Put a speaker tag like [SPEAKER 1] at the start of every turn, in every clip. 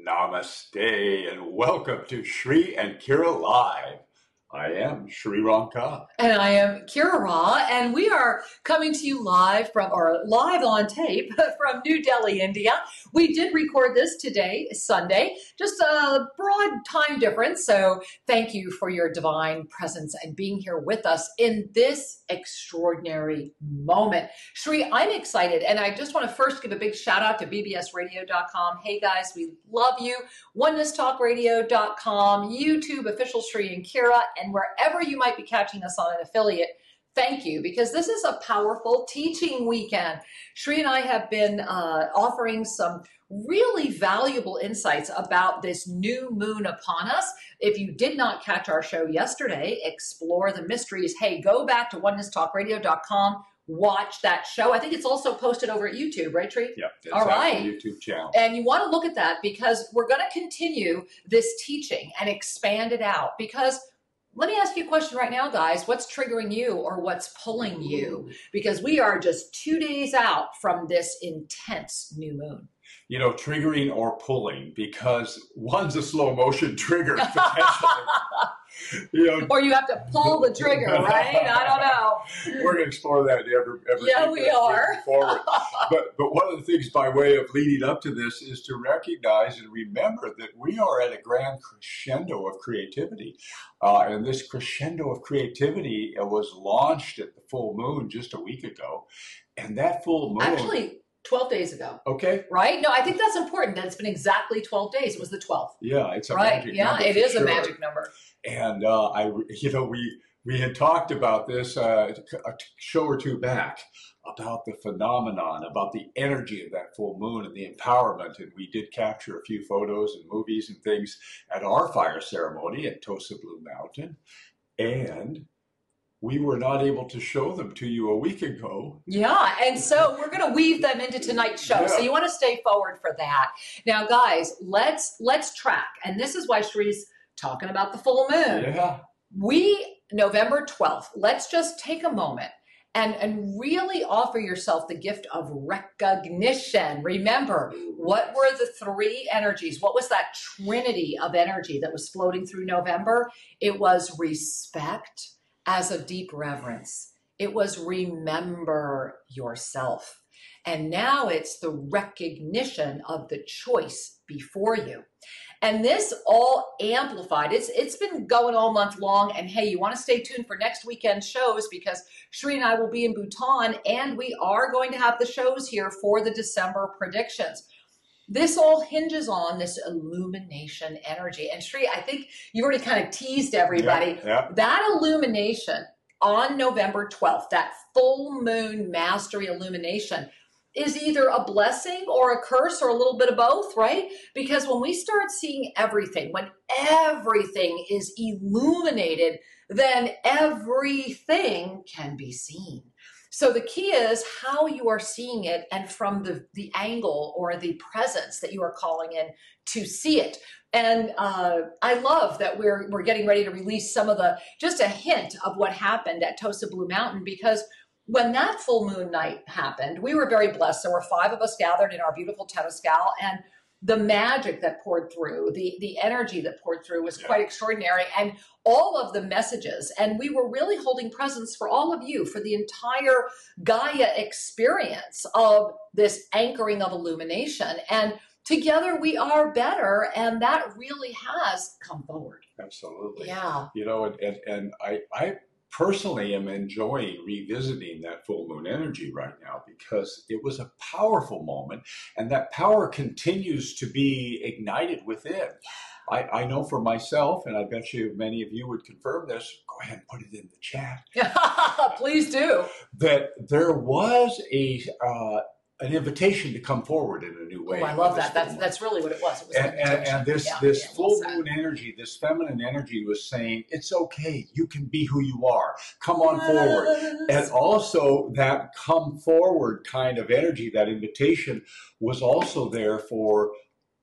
[SPEAKER 1] Namaste and welcome to Shri and Kira Live. I am Shri Ram.
[SPEAKER 2] And I am Kira Ra, and we are coming to you live on tape from New Delhi, India. We did record this today, Sunday, just a broad time difference. So thank you for your divine presence and being here with us in this extraordinary moment. Shri, I'm excited, and I just want to first give a big shout out to bbsradio.com. Hey guys, we love you. OneNessTalkRadio.com, YouTube, official Shri and Kira, and wherever you might be catching us on an affiliate, thank you, because this is a powerful teaching weekend. Shri and I have been offering some really valuable insights about this new moon upon us. If you did not catch our show yesterday, Explore the Mysteries, hey, go back to OneNessTalkRadio.com. Watch that show. I think it's also posted over at YouTube, right, Tree?
[SPEAKER 1] Yeah, it's
[SPEAKER 2] all right.
[SPEAKER 1] The YouTube channel.
[SPEAKER 2] And you want to look at that because we're going to continue this teaching and expand it out. Because let me ask you a question right now, guys. What's triggering you or what's pulling you? Because we are just 2 days out from this intense new moon.
[SPEAKER 1] You know, triggering or pulling, because one's a slow motion trigger potentially.
[SPEAKER 2] Or you have to pull the trigger, right? I don't know.
[SPEAKER 1] We're going to explore that every
[SPEAKER 2] yeah, we are.
[SPEAKER 1] Forward. But one of the things by way of leading up to this is to recognize and remember that we are at a grand crescendo of creativity. And this crescendo of creativity was launched at the full moon just a week ago. And that full moon...
[SPEAKER 2] Actually, 12 days ago.
[SPEAKER 1] Okay.
[SPEAKER 2] Right? No, I think that's important that it's been exactly 12 days. It was the 12th.
[SPEAKER 1] Yeah, it's a magic number.
[SPEAKER 2] Yeah, it is a magic number.
[SPEAKER 1] And we had talked about this a show or two back about the phenomenon, about the energy of that full moon and the empowerment. And we did capture a few photos and movies and things at our fire ceremony at Tosa Blue Mountain. And we were not able to show them to you a week ago.
[SPEAKER 2] Yeah, and so we're going to weave them into tonight's show. Yeah. So you want to stay forward for that. Now, guys, let's track. And this is why Shri's talking about the full moon.
[SPEAKER 1] Yeah.
[SPEAKER 2] November 12th, let's just take a moment and really offer yourself the gift of recognition. Remember, what were the three energies? What was that trinity of energy that was floating through November? It was respect as of deep reverence. It was remember yourself. And now it's the recognition of the choice before you. And this all amplified. It's been going all month long. And hey, you want to stay tuned for next weekend's shows because Shri and I will be in Bhutan and we are going to have the shows here for the December predictions. This all hinges on this illumination energy. And Shri, I think you already kind of teased everybody.
[SPEAKER 1] Yeah.
[SPEAKER 2] That illumination on November 12th, that full moon mastery illumination, is either a blessing or a curse or a little bit of both, right? Because when we start seeing everything, when everything is illuminated, then everything can be seen. So the key is how you are seeing it and from the angle or the presence that you are calling in to see it. And I love that we're getting ready to release just a hint of what happened at Tosa Blue Mountain, because when that full moon night happened, we were very blessed. There were 5 of us gathered in our beautiful Temescal, and the magic that poured through, the energy that poured through was quite extraordinary. And all of the messages, and we were really holding presence for all of you, for the entire Gaia experience of this anchoring of illumination. And together we are better, and that really has come forward.
[SPEAKER 1] Absolutely.
[SPEAKER 2] Yeah.
[SPEAKER 1] You know, and I personally am enjoying revisiting that full moon energy right now because it was a powerful moment, and that power continues to be ignited within. I know for myself, and I bet you many of you would confirm this, go ahead and put it in the chat.
[SPEAKER 2] Please do.
[SPEAKER 1] That there was an invitation to come forward in a new way.
[SPEAKER 2] Oh, I love that. That's really what it was. It was
[SPEAKER 1] and this full moon energy, this feminine energy was saying, it's okay. You can be who you are. Come on forward. And also that come forward kind of energy, that invitation was also there for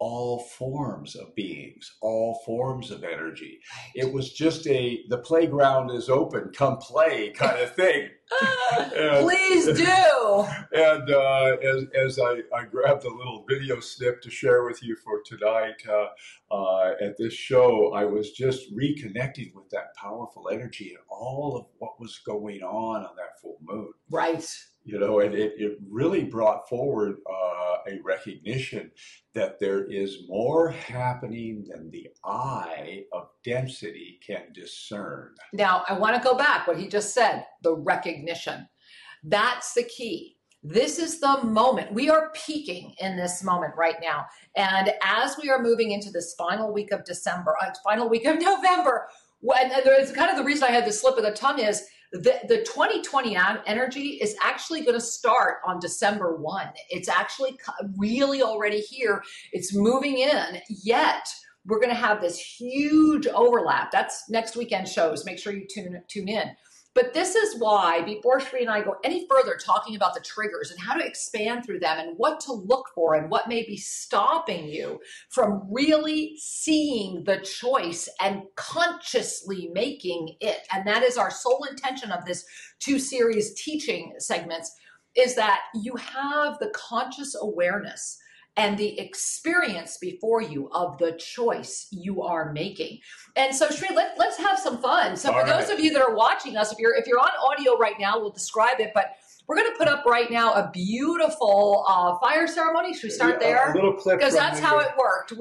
[SPEAKER 1] all forms of beings, all forms of energy. It was just the playground is open, come play kind of thing.
[SPEAKER 2] Please do.
[SPEAKER 1] And as I grabbed a little video snip to share with you for tonight at this show, I was just reconnecting with that powerful energy and all of what was going on that full moon.
[SPEAKER 2] Right.
[SPEAKER 1] You know, and it really brought forward a recognition that there is more happening than the eye of density can discern.
[SPEAKER 2] Now, I want to go back what he just said, the recognition. That's the key. This is the moment. We are peaking in this moment right now. And as we are moving into this final week of December, final week of November, and there's kind of the reason I had the slip of the tongue is the 2020 energy is actually going to start on December 1. It's actually really already here. It's moving in, yet we're going to have this huge overlap. That's next weekend shows. Make sure you tune in. But this is why, before Sri and I go any further talking about the triggers and how to expand through them and what to look for and what may be stopping you from really seeing the choice and consciously making it. And that is our sole intention of this 2-series teaching segments, is that you have the conscious awareness and the experience before you of the choice you are making. And so, Sri, let's have some fun. So for those of you that are watching us, if you're on audio right now, we'll describe it, but we're going to put up right now a beautiful fire ceremony. Should we start there?
[SPEAKER 1] A little clip.
[SPEAKER 2] Because that's how it worked.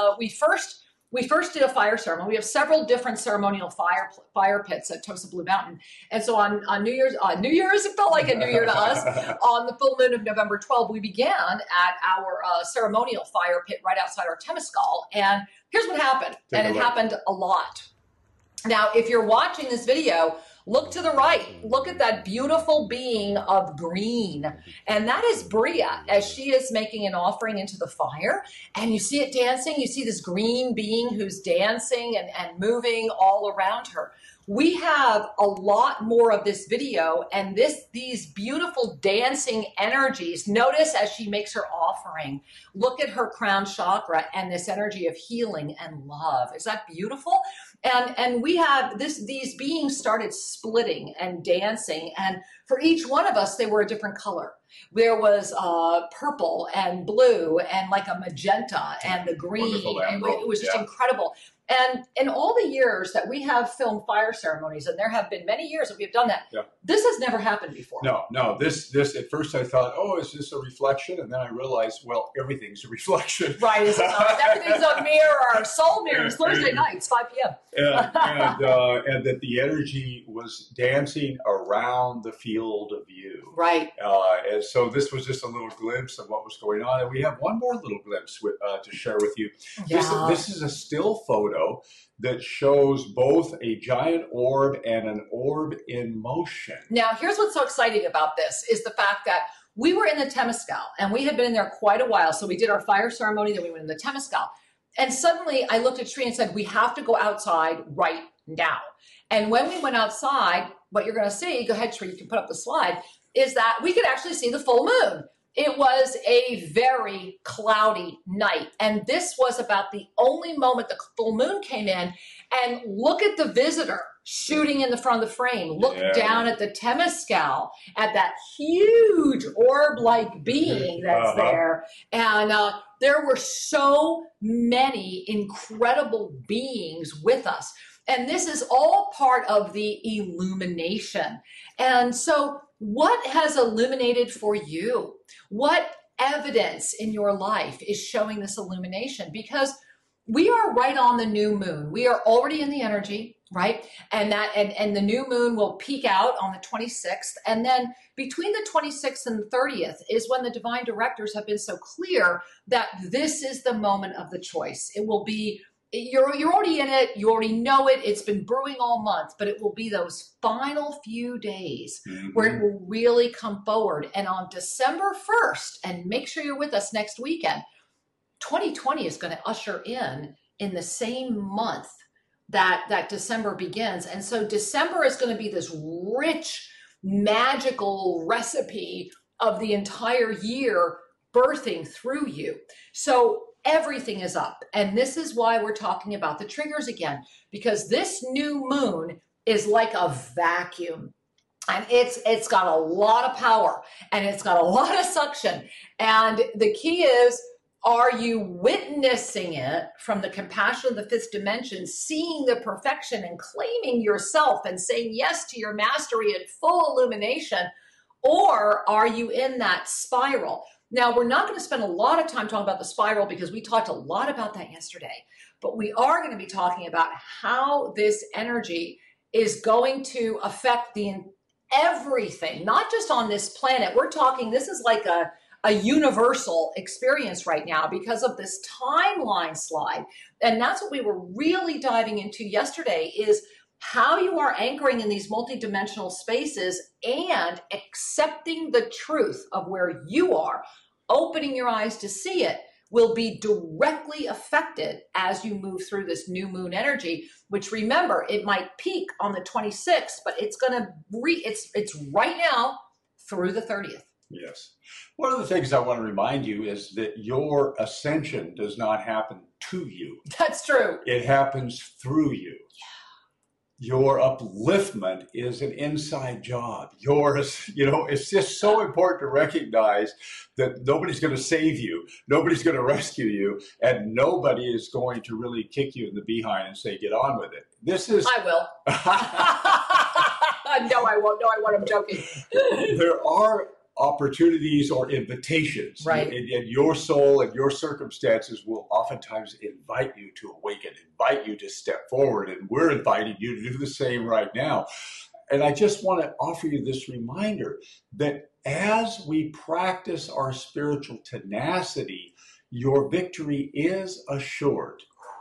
[SPEAKER 2] We first did a fire ceremony. We have several different ceremonial fire pits at Tosa Blue Mountain. And so on New Year's, it felt like a New Year to us. On the full moon of November 12, we began at our ceremonial fire pit right outside our Temescal. And here's what happened. And it happened a lot. Now, if you're watching this video, look to the right. Look at that beautiful being of green. And that is Bria, as she is making an offering into the fire. And you see it dancing. You see this green being who's dancing and moving all around her. We have a lot more of this video and these beautiful dancing energies. Notice as she makes her offering, look at her crown chakra and this energy of healing and love. Is that beautiful? And we have these beings started splitting and dancing, and for each one of us, they were a different color. There was purple and blue and like a magenta and the green. It was just incredible. And in all the years that we have filmed fire ceremonies, and there have been many years that we have done that, this has never happened before.
[SPEAKER 1] No. This at first I thought, oh, is this a reflection? And then I realized, well, everything's a reflection.
[SPEAKER 2] Right. Everything's a mirror. Soul mirrors, Thursday nights, 5 p.m.
[SPEAKER 1] And that the energy was dancing around the field of view.
[SPEAKER 2] Right.
[SPEAKER 1] And so this was just a little glimpse of what was going on. And we have one more little glimpse to share with you.
[SPEAKER 2] Yeah.
[SPEAKER 1] This is a still photo that shows both a giant orb and an orb in motion.
[SPEAKER 2] Now, here's what's so exciting about this is the fact that we were in the Temescal, and we had been in there quite a while. So we did our fire ceremony, then we went in the Temescal. And suddenly I looked at Sri and said, we have to go outside right now. And when we went outside, what you're going to see, go ahead, Sri, you can put up the slide, is that we could actually see the full moon. It was a very cloudy night. And this was about the only moment the full moon came in. And look at the visitor shooting in the front of the frame. Look down at the Temescal, at that huge orb-like being that's there. And there were so many incredible beings with us. And this is all part of the illumination. And so what has illuminated for you? What evidence in your life is showing this illumination? Because we are right on the new moon. We are already in the energy, right? And the new moon will peak out on the 26th. And then between the 26th and the 30th is when the divine directors have been so clear that this is the moment of the choice. It will be, you're already in it. You already know it. It's been brewing all month, but it will be those final few days where it will really come forward. And on December 1st, and make sure you're with us next weekend, 2020 is going to usher in the same month that December begins. And so December is going to be this rich, magical recipe of the entire year birthing through you. So everything is up. And this is why we're talking about the triggers again, because this new moon is like a vacuum. And it's got a lot of power and it's got a lot of suction. And the key is, are you witnessing it from the compassion of the fifth dimension, seeing the perfection and claiming yourself and saying yes to your mastery and full illumination? Or are you in that spiral? Now, we're not going to spend a lot of time talking about the spiral because we talked a lot about that yesterday. But we are going to be talking about how this energy is going to affect everything, not just on this planet. We're talking, this is like a universal experience right now because of this timeline slide. And that's what we were really diving into yesterday, is how you are anchoring in these multidimensional spaces and accepting the truth of where you are, opening your eyes to see it, will be directly affected as you move through this new moon energy, which, remember, it might peak on the 26th, but it's going to it's right now through the 30th.
[SPEAKER 1] Yes. One of the things I want to remind you is that your ascension does not happen to you.
[SPEAKER 2] That's true.
[SPEAKER 1] It happens through you. Your upliftment is an inside job. It's just so important to recognize that nobody's going to save you, nobody's going to rescue you, and nobody is going to really kick you in the behind and say, get on with it.
[SPEAKER 2] I will. No, I won't. No, I won't. I'm joking.
[SPEAKER 1] There are opportunities or invitations,
[SPEAKER 2] right?
[SPEAKER 1] And your soul and your circumstances will oftentimes invite you to awaken, invite you to step forward, and we're inviting you to do the same right now. And I just want to offer you this reminder that as we practice our spiritual tenacity, your victory is assured.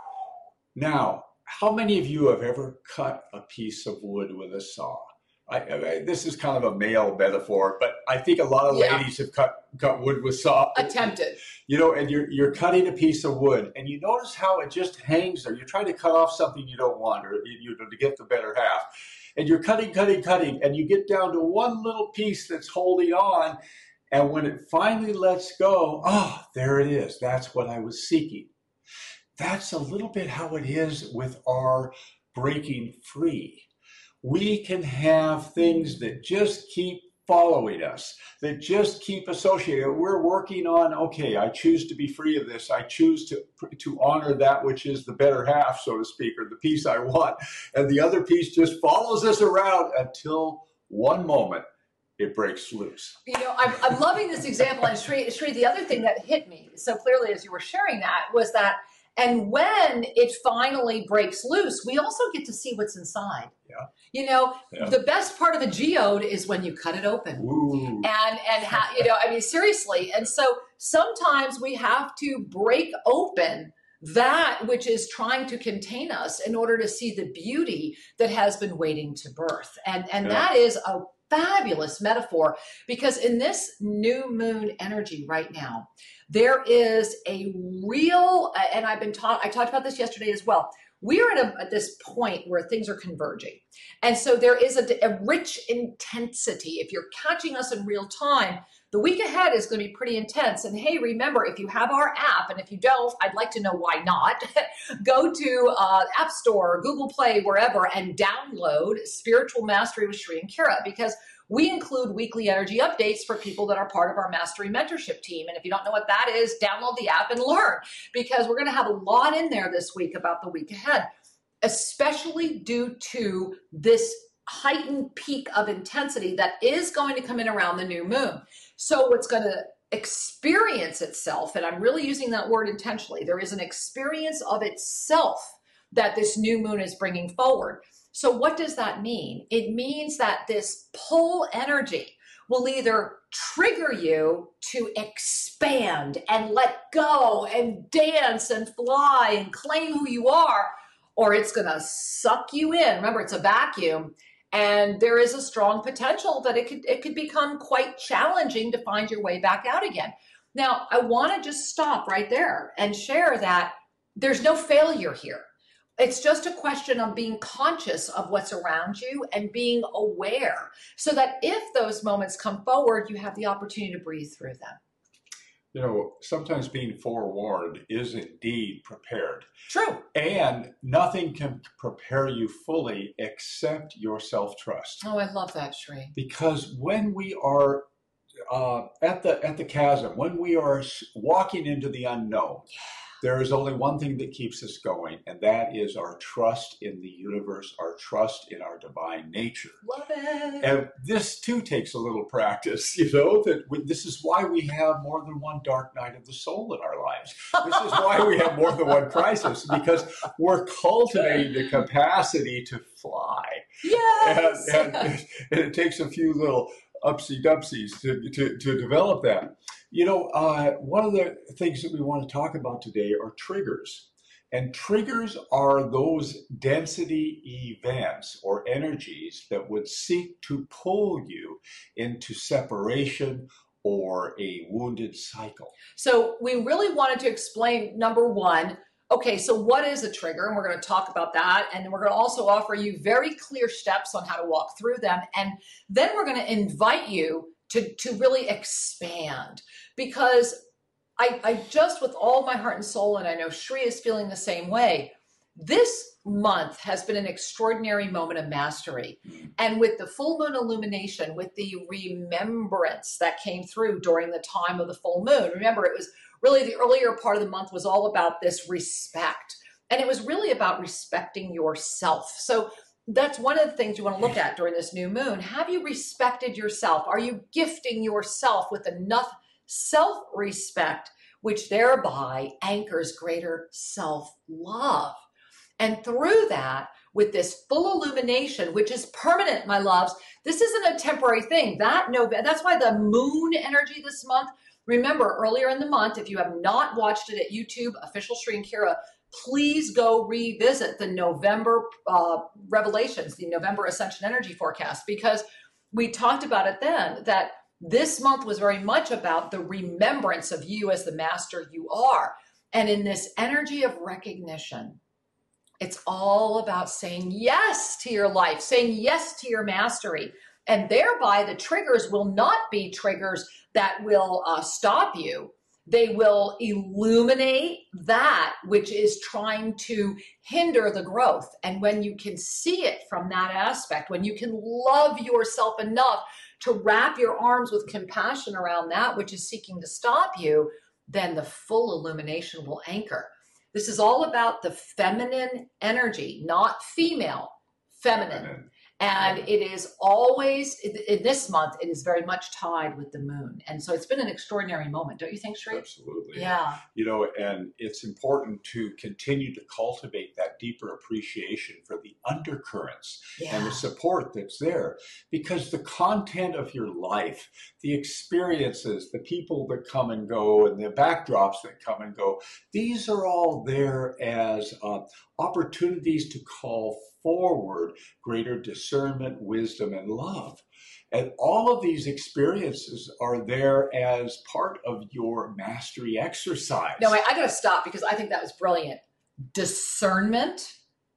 [SPEAKER 1] Now, how many of you have ever cut a piece of wood with a saw? This is kind of a male metaphor, but I think a lot of ladies have cut wood with saw.
[SPEAKER 2] Attempted.
[SPEAKER 1] And you're cutting a piece of wood, and you notice how it just hangs there. You're trying to cut off something you don't want, or to get the better half. And you're cutting, and you get down to one little piece that's holding on, and when it finally lets go, there it is. That's what I was seeking. That's a little bit how it is with our breaking free. We can have things that just keep following us, that just keep associated. We're working on, okay, I choose to be free of this. I choose to honor that which is the better half, so to speak, or the piece I want. And the other piece just follows us around until one moment it breaks loose.
[SPEAKER 2] I'm loving this example. And Sri, the other thing that hit me so clearly as you were sharing that was that, and when it finally breaks loose, we also get to see what's inside.
[SPEAKER 1] Yeah.
[SPEAKER 2] The best part of a geode is when you cut it open.
[SPEAKER 1] Ooh.
[SPEAKER 2] And seriously. And so sometimes we have to break open that which is trying to contain us in order to see the beauty that has been waiting to birth. And that is a fabulous metaphor, because in this new moon energy right now, there is a real, and I talked about this yesterday as well. We're at this point where things are converging. And so there is a rich intensity. If you're catching us in real time, the week ahead is going to be pretty intense. And hey, remember, if you have our app, and if you don't, I'd like to know why not, go to App Store, Google Play, wherever, and download Spiritual Mastery with Sri and Kira, because we include weekly energy updates for people that are part of our Mastery Mentorship team. And if you don't know what that is, download the app and learn, because we're going to have a lot in there this week about the week ahead, especially due to this heightened peak of intensity that is going to come in around the new moon. So what's going to experience itself, and I'm really using that word intentionally, there is an experience of itself that this new moon is bringing forward. So what does that mean? It means that this pull energy will either trigger you to expand and let go and dance and fly and claim who you are, or it's going to suck you in. Remember, it's a vacuum, and there is a strong potential that it could become quite challenging to find your way back out again. Now, I want to just stop right there and share that there's no failure here. It's just a question of being conscious of what's around you and being aware, so that if those moments come forward, you have the opportunity to breathe through them.
[SPEAKER 1] sometimes being forewarned is indeed prepared.
[SPEAKER 2] True.
[SPEAKER 1] And nothing can prepare you fully except your self-trust.
[SPEAKER 2] Oh, I love that, Shri.
[SPEAKER 1] Because when we are at the chasm, when we are walking into the unknown, there is only one thing that keeps us going, and that is our trust in the universe, our trust in our divine nature.
[SPEAKER 2] Love it.
[SPEAKER 1] And this too takes a little practice, this is why we have more than one dark night of the soul in our lives. This is why we have more than one crisis, because we're cultivating the capacity to fly.
[SPEAKER 2] Yes.
[SPEAKER 1] And it takes a few little upsy-dupsies to develop that. One of the things that we want to talk about today are triggers. And triggers are those density events or energies that would seek to pull you into separation or a wounded cycle.
[SPEAKER 2] So we really wanted to explain, number one, okay, so what is a trigger? And we're going to talk about that. And we're going to also offer you very clear steps on how to walk through them. And then we're going to invite you to really expand, because I just, with all my heart and soul, and I know Shri is feeling the same way, this month has been an extraordinary moment of mastery. And with the full moon illumination, with the remembrance that came through during the time of the full moon, remember, it was really the earlier part of the month was all about this respect. And it was really about respecting yourself. So that's one of the things you want to look at during this new moon. Have you respected yourself? Are you gifting yourself with enough self-respect, which thereby anchors greater self-love? And through that, with this full illumination, which is permanent, my loves, this isn't a temporary thing. That's why the moon energy this month, remember earlier in the month, if you have not watched it at YouTube, Official Shri and Kira, please go revisit the November revelations, the November Ascension Energy Forecast, because we talked about it then, that this month was very much about the remembrance of you as the master you are. And in this energy of recognition, it's all about saying yes to your life, saying yes to your mastery. And thereby the triggers will not be triggers that will stop you. They will illuminate that which is trying to hinder the growth. And when you can see it from that aspect, when you can love yourself enough to wrap your arms with compassion around that which is seeking to stop you, then the full illumination will anchor. This is all about the feminine energy, not female, feminine. And it is always, in this month, it is very much tied with the moon. And so it's been an extraordinary moment, don't you think, Shri?
[SPEAKER 1] Absolutely.
[SPEAKER 2] Yeah.
[SPEAKER 1] And it's important to continue to cultivate that deeper appreciation for the undercurrents and the support that's there. Because the content of your life, the experiences, the people that come and go, and the backdrops that come and go, these are all there as opportunities to call forward greater discernment, wisdom, and love. And all of these experiences are there as part of your mastery exercise.
[SPEAKER 2] No, I got to stop, because I think that was brilliant. Discernment,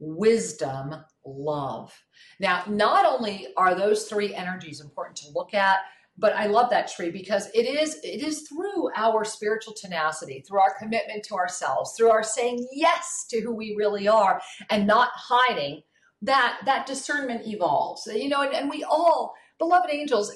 [SPEAKER 2] wisdom, love. Now, not only are those three energies important to look at, but I love that, Shri, because it is through our spiritual tenacity, through our commitment to ourselves, through our saying yes to who we really are and not hiding, that discernment evolves. And we all, beloved angels,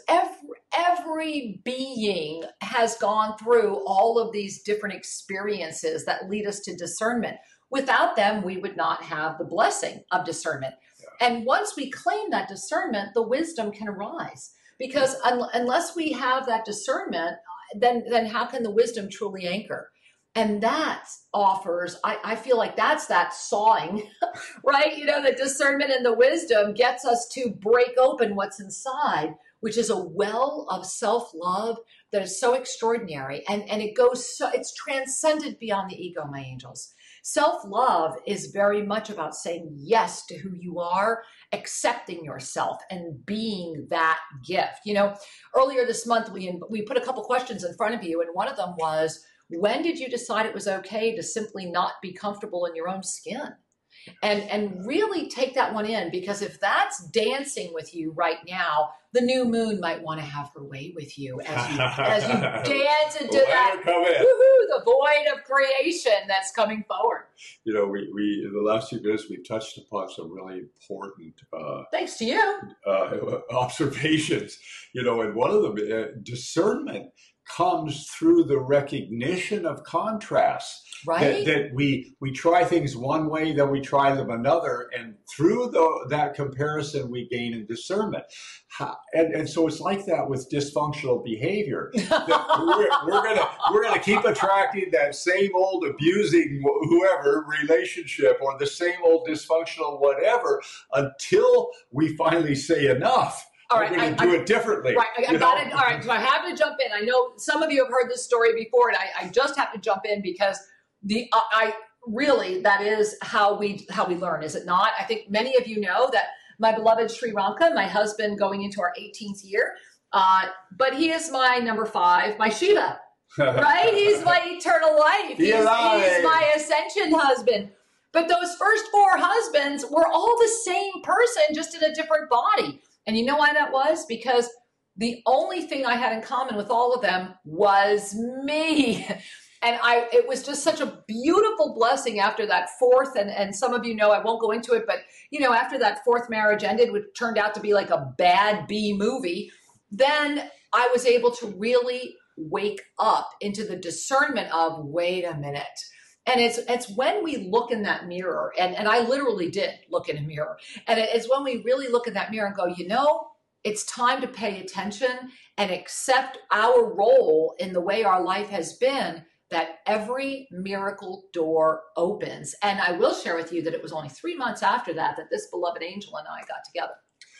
[SPEAKER 2] every being has gone through all of these different experiences that lead us to discernment. Without them, we would not have the blessing of discernment. Yeah. And once we claim that discernment, the wisdom can arise. Because unless we have that discernment, then how can the wisdom truly anchor? And that offers, I feel like that's that sawing, right? The discernment and the wisdom gets us to break open what's inside, which is a well of self-love that is so extraordinary. And it's transcended beyond the ego, my angels. Self-love is very much about saying yes to who you are, accepting yourself, and being that gift. Earlier this month, we put a couple questions in front of you, and one of them was, when did you decide it was okay to simply not be comfortable in your own skin? and really take that one in, because if that's dancing with you right now, the new moon might want to have her way with you as you dance into that woohoo, the void of creation that's coming forward.
[SPEAKER 1] You know, we in the last few minutes we've touched upon some really important
[SPEAKER 2] thanks to you
[SPEAKER 1] observations. You know, and one of them, discernment comes through the recognition of contrasts.
[SPEAKER 2] Right.
[SPEAKER 1] That we try things one way, then we try them another, and through that comparison we gain in discernment. And so it's like that with dysfunctional behavior. we're gonna keep attracting that same old abusing whoever relationship, or the same old dysfunctional whatever, until we finally say enough.
[SPEAKER 2] All right,
[SPEAKER 1] we're going to do it differently.
[SPEAKER 2] Right, I got it. All right, so I have to jump in. I know some of you have heard this story before, and I just have to jump in because I really, that is how we learn, is it not? I think many of you know that my beloved Sri Ranka, my husband, going into our 18th year, but he is my number 5, my Shiva, right? He's my eternal life. He's my ascension husband. But those first 4 husbands were all the same person, just in a different body. And you know why that was? Because the only thing I had in common with all of them was me. And it was just such a beautiful blessing after that 4th, and some of you know, I won't go into it, but you know, after that 4th marriage ended, which turned out to be like a bad B movie, then I was able to really wake up into the discernment of, wait a minute. And it's when we look in that mirror, and I literally did look in a mirror, and it's when we really look in that mirror and go, you know, it's time to pay attention and accept our role in the way our life has been, that every miracle door opens. And I will share with you that it was only 3 months after that this beloved angel and I got together.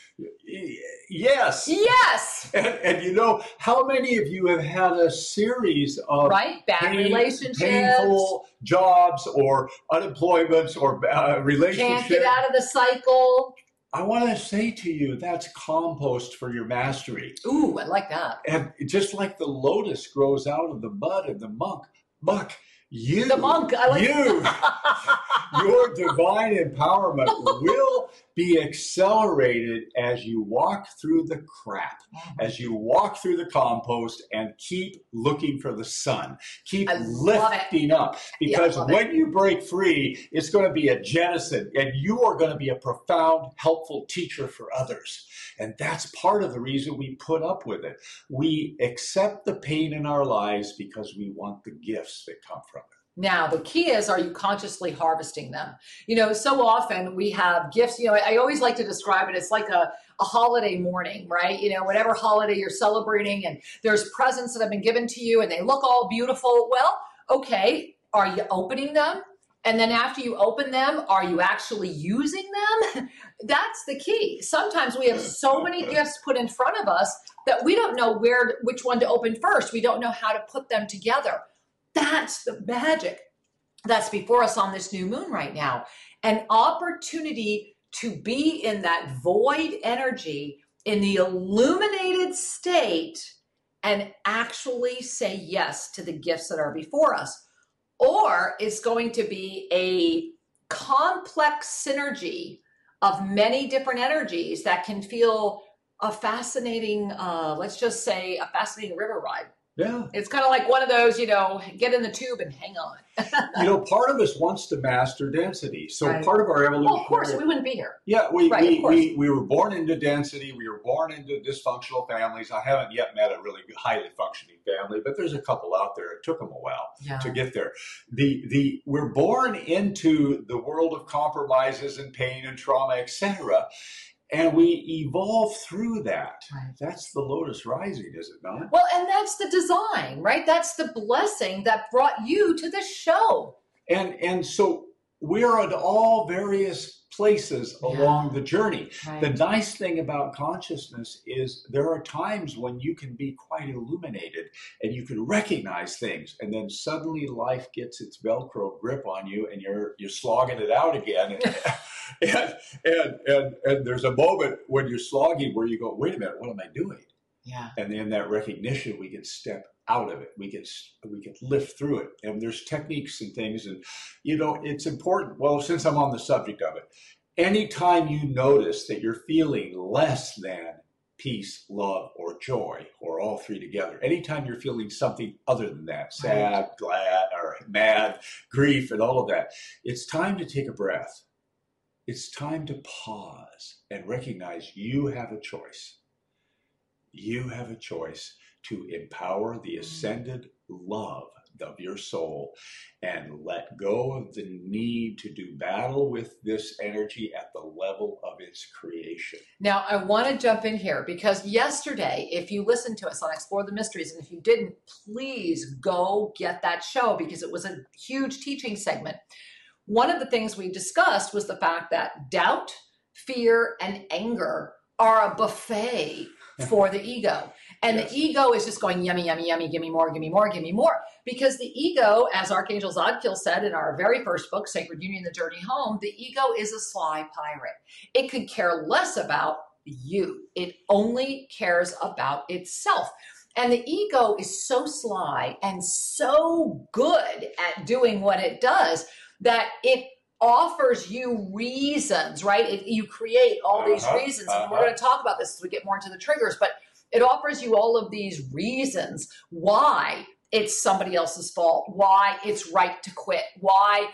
[SPEAKER 1] Yes.
[SPEAKER 2] Yes.
[SPEAKER 1] And you know, how many of you have had a series of
[SPEAKER 2] bad relationships,
[SPEAKER 1] painful jobs, or unemployments, or relationships?
[SPEAKER 2] Can't get out of the cycle.
[SPEAKER 1] I want to say to you, that's compost for your mastery.
[SPEAKER 2] Ooh, I like that.
[SPEAKER 1] And just like the lotus grows out of the bud of the muck, your divine empowerment will be accelerated as you walk through the crap, as you walk through the compost, and keep looking for the sun. Keep lifting up. Because when you break free, it's going to be a jettison, and you are going to be a profound, helpful teacher for others. And that's part of the reason we put up with it. We accept the pain in our lives because we want the gifts that come from it.
[SPEAKER 2] Now, the key is, are you consciously harvesting them? You know, so often we have gifts. You know, I always like to describe it. It's like a holiday morning, right? You know, whatever holiday you're celebrating, and there's presents that have been given to you and they look all beautiful. Well, okay, are you opening them? And then after you open them, are you actually using them? That's the key. Sometimes we have so many gifts put in front of us that we don't know which one to open first. We don't know how to put them together. That's the magic that's before us on this new moon right now. An opportunity to be in that void energy, in the illuminated state, and actually say yes to the gifts that are before us. Or it's going to be a complex synergy of many different energies that can feel a fascinating, let's just say a fascinating river ride.
[SPEAKER 1] Yeah.
[SPEAKER 2] It's kind of like one of those, you know, get in the tube and hang on.
[SPEAKER 1] You know, part of us wants to master density. So part of our evolution.
[SPEAKER 2] Well, of course, we wouldn't be here.
[SPEAKER 1] Yeah, we were born into density. We were born into dysfunctional families. I haven't yet met a really highly functioning family, but there's a couple out there. It took them a while to get there. We're born into the world of compromises and pain and trauma, etc. And we evolve through that.
[SPEAKER 2] Right.
[SPEAKER 1] That's the Lotus Rising, is it not?
[SPEAKER 2] Well, and that's the design, right? That's the blessing that brought you to the show.
[SPEAKER 1] And so we're at all various places along the journey.
[SPEAKER 2] Right.
[SPEAKER 1] The nice thing about consciousness is there are times when you can be quite illuminated and you can recognize things, and then suddenly life gets its Velcro grip on you and you're slogging it out again. And there's a moment when you're slogging where you go, wait a minute, what am I doing?
[SPEAKER 2] Yeah.
[SPEAKER 1] And in that recognition, we can step out of it. We can lift through it. And there's techniques and things. And, you know, it's important. Well, since I'm on the subject of it, anytime you notice that you're feeling less than peace, love, or joy, or all three together, anytime you're feeling something other than that, sad, glad, or mad, grief, and all of that, it's time to take a breath. It's time to pause and recognize you have a choice. You have a choice to empower the ascended love of your soul and let go of the need to do battle with this energy at the level of its creation.
[SPEAKER 2] Now, I want to jump in here because yesterday, if you listened to us on Explore the Mysteries, and if you didn't, please go get that show because it was a huge teaching segment. One of the things we discussed was the fact that doubt, fear, and anger are a buffet for the ego. And yes. The ego is just going, yummy, yummy, yummy, give me more, give me more, give me more. Because the ego, as Archangel Zadkiel said in our very first book, Sacred Union, The Journey Home, the ego is a sly pirate. It could care less about you. It only cares about itself. And the ego is so sly and so good at doing what it does that it offers you reasons, right? You create all these reasons. And we're going to talk about this as we get more into the triggers, but it offers you all of these reasons why it's somebody else's fault, why it's right to quit, why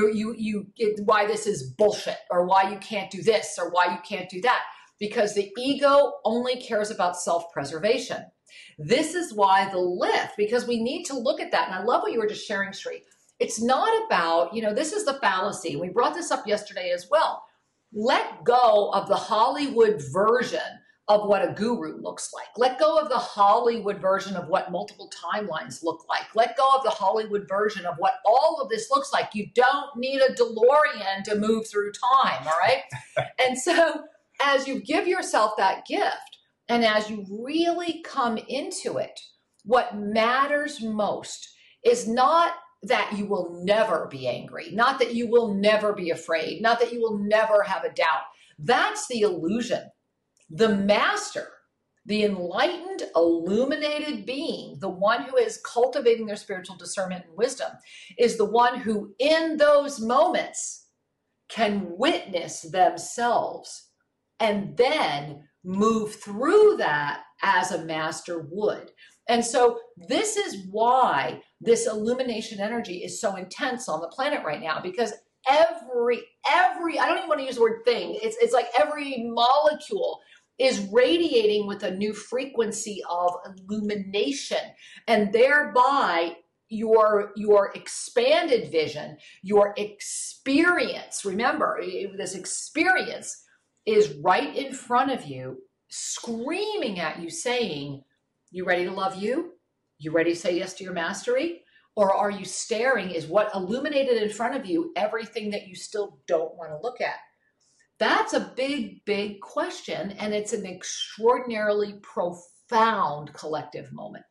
[SPEAKER 2] why this is bullshit, or why you can't do this, or why you can't do that. Because the ego only cares about self-preservation. This is why the lift, because we need to look at that. And I love what you were just sharing, Sri. It's not about, this is the fallacy. We brought this up yesterday as well. Let go of the Hollywood version of what a guru looks like. Let go of the Hollywood version of what multiple timelines look like. Let go of the Hollywood version of what all of this looks like. You don't need a DeLorean to move through time, all right? And so as you give yourself that gift, and as you really come into it, what matters most is not that you will never be angry, not that you will never be afraid, not that you will never have a doubt. That's the illusion. The master, the enlightened, illuminated being, the one who is cultivating their spiritual discernment and wisdom, is the one who in those moments can witness themselves and then move through that as a master would. And so this is why this illumination energy is so intense on the planet right now, because every I don't even want to use the word thing. It's like every molecule is radiating with a new frequency of illumination, and thereby your expanded vision, your experience. Remember, this experience is right in front of you, screaming at you, saying, you ready to love you? You ready to say yes to your mastery? Or are you staring? Is what illuminated in front of you everything that you still don't want to look at? That's a big, big question. And it's an extraordinarily profound collective moment.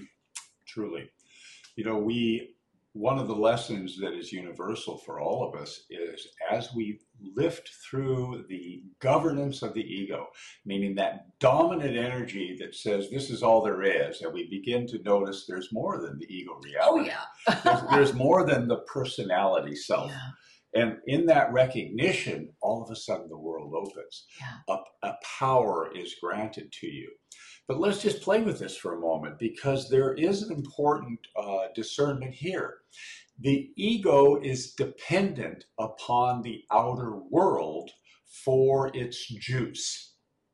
[SPEAKER 1] Truly. One of the lessons that is universal for all of us is as we lift through the governance of the ego, meaning that dominant energy that says this is all there is, and we begin to notice there's more than the ego reality.
[SPEAKER 2] Oh, yeah.
[SPEAKER 1] there's more than the personality self.
[SPEAKER 2] Yeah.
[SPEAKER 1] And in that recognition, all of a sudden the world opens.
[SPEAKER 2] Yeah.
[SPEAKER 1] A power is granted to you. But let's just play with this for a moment, because there is an important discernment here. The ego is dependent upon the outer world for its juice.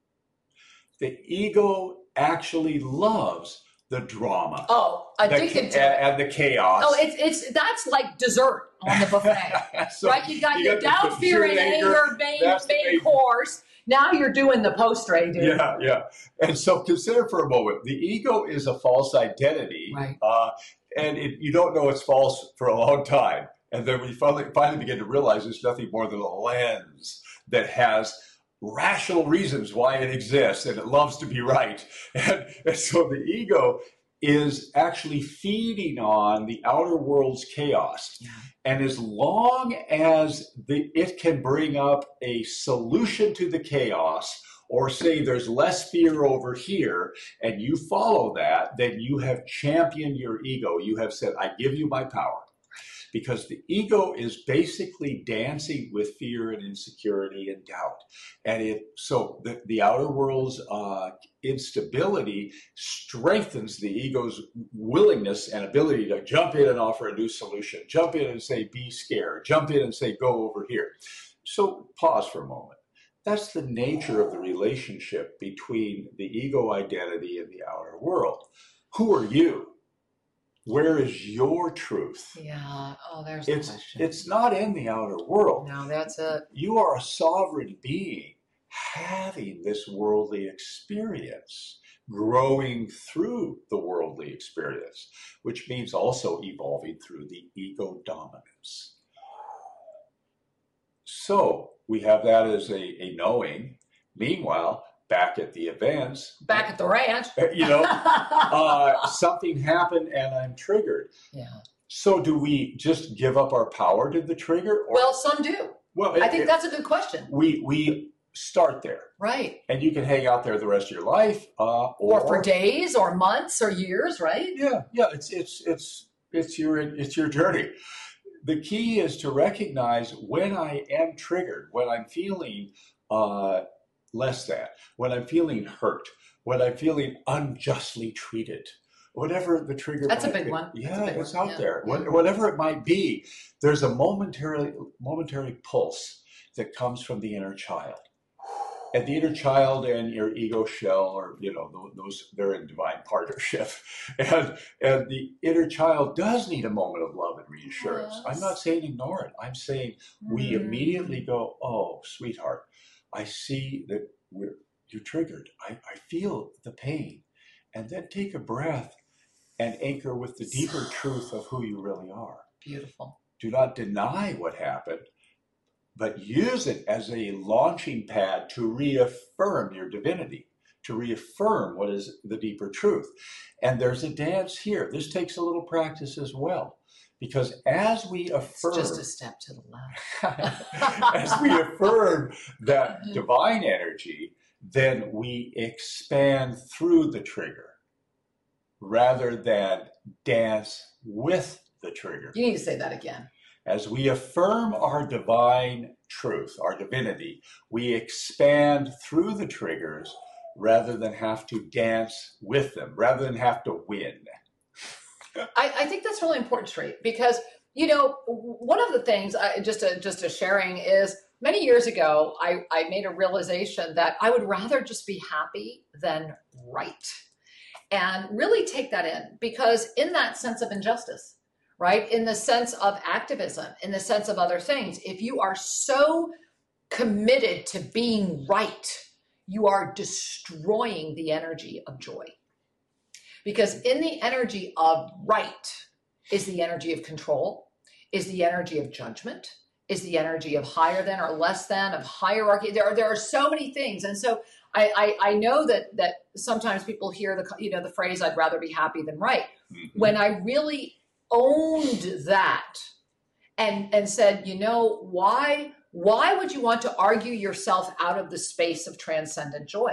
[SPEAKER 1] The ego actually loves the drama.
[SPEAKER 2] Oh, addicted to it.
[SPEAKER 1] And the chaos.
[SPEAKER 2] Oh, that's like dessert on the buffet,
[SPEAKER 1] so
[SPEAKER 2] right? You got your doubt, fear, and anger main course. Now you're doing the post-ray, dude.
[SPEAKER 1] Yeah. And so consider for a moment, the ego is a false identity.
[SPEAKER 2] Right.
[SPEAKER 1] And you don't know it's false for a long time. And then we finally begin to realize it's nothing more than a lens that has rational reasons why it exists, and it loves to be right. And so the ego is actually feeding on the outer world's chaos.
[SPEAKER 2] Yeah.
[SPEAKER 1] And as long as it can bring up a solution to the chaos, or say there's less fear over here, and you follow that, then you have championed your ego. You have said, I give you my power. Because the ego is basically dancing with fear and insecurity and doubt. And so the outer world's instability strengthens the ego's willingness and ability to jump in and offer a new solution, jump in and say, be scared, jump in and say, go over here. So pause for a moment. That's the nature of the relationship between the ego identity and the outer world. Who are you? Where is your truth?
[SPEAKER 2] Yeah. Oh, there's the question.
[SPEAKER 1] It's not in the outer world.
[SPEAKER 2] No, that's it.
[SPEAKER 1] You are a sovereign being having this worldly experience, growing through the worldly experience, which means also evolving through the ego dominance. So we have that as a knowing. Meanwhile, back at the events,
[SPEAKER 2] back at the ranch,
[SPEAKER 1] something happened and I'm triggered.
[SPEAKER 2] Yeah.
[SPEAKER 1] So do we just give up our power to the trigger?
[SPEAKER 2] Well, some do. Well, I think that's a good question.
[SPEAKER 1] We start there,
[SPEAKER 2] right?
[SPEAKER 1] And you can hang out there the rest of your life,
[SPEAKER 2] or for days, or months, or years, right?
[SPEAKER 1] Yeah. It's your journey. The key is to recognize when I am triggered, when I'm feeling less than, when I'm feeling hurt, when I'm feeling unjustly treated, whatever the trigger
[SPEAKER 2] That's
[SPEAKER 1] might
[SPEAKER 2] a big
[SPEAKER 1] be.
[SPEAKER 2] one.
[SPEAKER 1] Yeah, it's out there. Yeah. Whatever it might be, there's a momentary pulse that comes from the inner child. And the inner child and your ego shell are, those they're in divine partnership. And the inner child does need a moment of love and reassurance. Yes. I'm not saying ignore it. I'm saying we immediately go, oh, sweetheart, I see that you're triggered. I feel the pain. And then take a breath and anchor with the deeper truth of who you really are.
[SPEAKER 2] Beautiful. Do
[SPEAKER 1] not deny what happened, but use it as a launching pad to reaffirm your divinity, to reaffirm what is the deeper truth. And there's a dance here. This takes a little practice as well. Because as we affirm...
[SPEAKER 2] It's just a step to the left.
[SPEAKER 1] As we affirm that divine energy, then we expand through the trigger rather than dance with the trigger.
[SPEAKER 2] You need to say that again.
[SPEAKER 1] As we affirm our divine truth, our divinity, we expand through the triggers rather than have to dance with them, rather than have to win.
[SPEAKER 2] I think that's really important, Sri, because, one of the things, just a sharing is, many years ago, I made a realization that I would rather just be happy than right. And really take that in, because in that sense of injustice, right? In the sense of activism, in the sense of other things, if you are so committed to being right, you are destroying the energy of joy. Because in the energy of right is the energy of control, is the energy of judgment, is the energy of higher than or less than, of hierarchy. There are so many things. And so I know that sometimes people hear the phrase, I'd rather be happy than right. Mm-hmm. When I really owned that and said, why would you want to argue yourself out of the space of transcendent joy?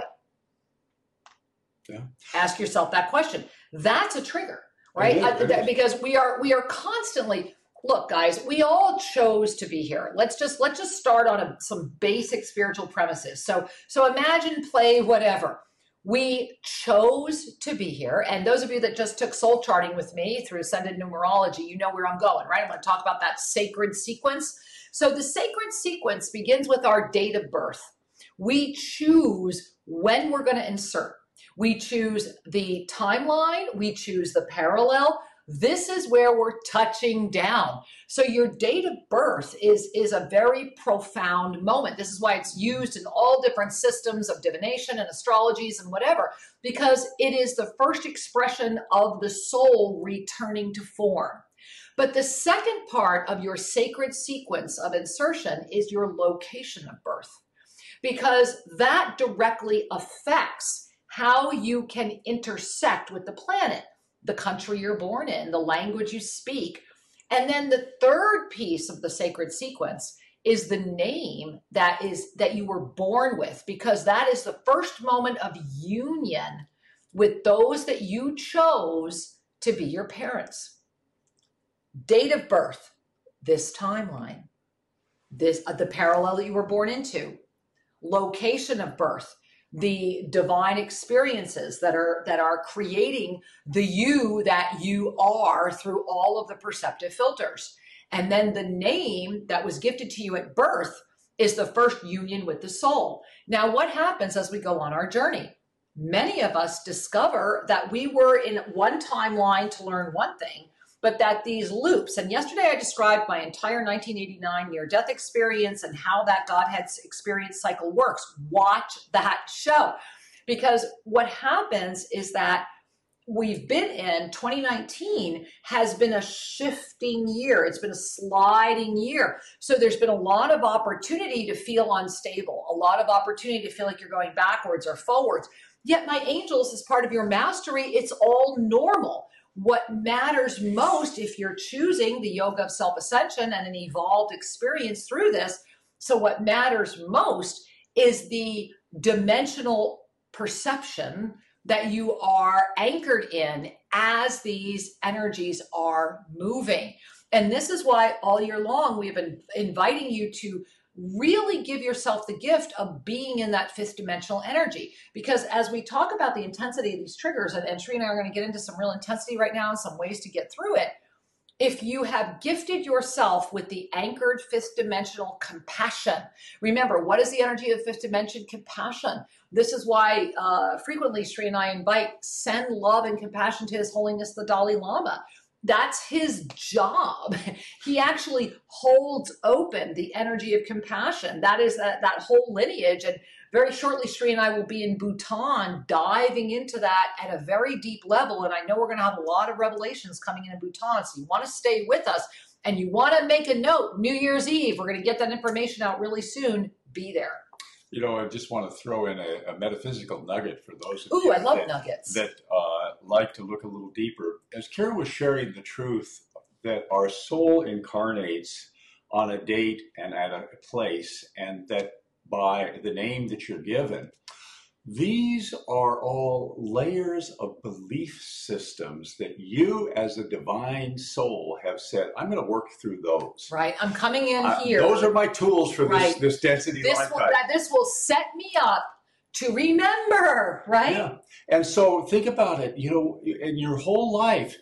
[SPEAKER 2] Yeah. Ask yourself that question. That's a trigger, right? It is. Because we are constantly, look, guys, we all chose to be here. Let's just start on some basic spiritual premises. So imagine, play, whatever. We chose to be here. And those of you that just took soul charting with me through Ascended Numerology, you know where I'm going, right? I'm going to talk about that sacred sequence. So the sacred sequence begins with our date of birth. We choose when we're going to insert. We choose the timeline. We choose the parallel. This is where we're touching down. So your date of birth is a very profound moment. This is why it's used in all different systems of divination and astrologies and whatever, because it is the first expression of the soul returning to form. But the second part of your sacred sequence of insertion is your location of birth, because that directly affects how you can intersect with the planet, the country you're born in, the language you speak. And then the third piece of the sacred sequence is the name that you were born with, because that is the first moment of union with those that you chose to be your parents. Date of birth, this timeline, this the parallel that you were born into. Location of birth, the divine experiences that are creating the you that you are through all of the perceptive filters. And then the name that was gifted to you at birth is the first union with the soul. Now, what happens as we go on our journey? Many of us discover that we were in one timeline to learn one thing, but that these loops, and yesterday I described my entire 1989 near-death experience and how that Godhead experience cycle works. Watch that show. Because what happens is that we've been in 2019 has been a shifting year. It's been a sliding year. So there's been a lot of opportunity to feel unstable, a lot of opportunity to feel like you're going backwards or forwards. Yet my angels, as part of your mastery, it's all normal. What matters most, if you're choosing the yoga of self-ascension and an evolved experience through this, so what matters most is the dimensional perception that you are anchored in as these energies are moving. And this is why all year long we've been inviting you to really give yourself the gift of being in that fifth dimensional energy. Because as we talk about the intensity of these triggers, and Sri and I are going to get into some real intensity right now and some ways to get through it, if you have gifted yourself with the anchored fifth dimensional compassion, remember, what is the energy of fifth dimension? Compassion. This is why frequently Sri and I invite, send love and compassion to His Holiness the Dalai Lama. That's his job. He actually holds open the energy of compassion. That is that whole lineage. And very shortly, Sri and I will be in Bhutan diving into that at a very deep level. And I know we're going to have a lot of revelations coming in Bhutan. So you want to stay with us and you want to make a note. New Year's Eve, we're going to get that information out really soon. Be there.
[SPEAKER 1] You know, I just want to throw in a metaphysical nugget for those of
[SPEAKER 2] you I love nuggets.
[SPEAKER 1] that like to look a little deeper. As Karen was sharing the truth that our soul incarnates on a date and at a place, and that by the name that you're given, these are all layers of belief systems that you as a divine soul have said, I'm going to work through those.
[SPEAKER 2] Right. I'm coming in here.
[SPEAKER 1] Those are my tools for this density lifetime.
[SPEAKER 2] This will set me up to remember, right?
[SPEAKER 1] Yeah. And so think about it, you know, in your whole life,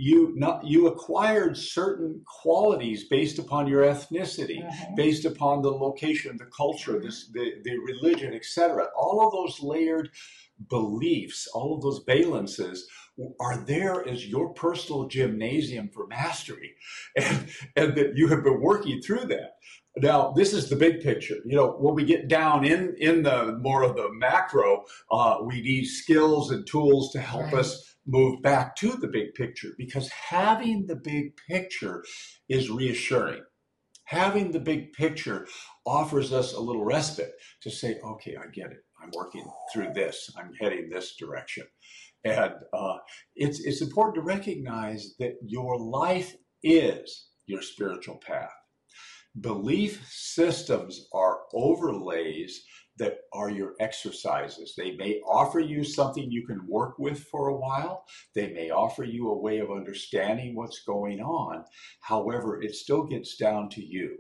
[SPEAKER 1] you acquired certain qualities based upon your ethnicity, based upon the location, the culture, the religion, etc. All of those layered beliefs, all of those valences are there as your personal gymnasium for mastery, and that you have been working through that. Now, this is the big picture. You know, when we get down in the more of the macro, we need skills and tools to help us move back to the big picture, because having the big picture is reassuring. Having the big picture offers us a little respite to say, okay, I get it. I'm working through this. I'm heading this direction. And it's important to recognize that your life is your spiritual path. Belief systems are overlays that are your exercises. They may offer you something you can work with for a while. They may offer you a way of understanding what's going on. However, it still gets down to you.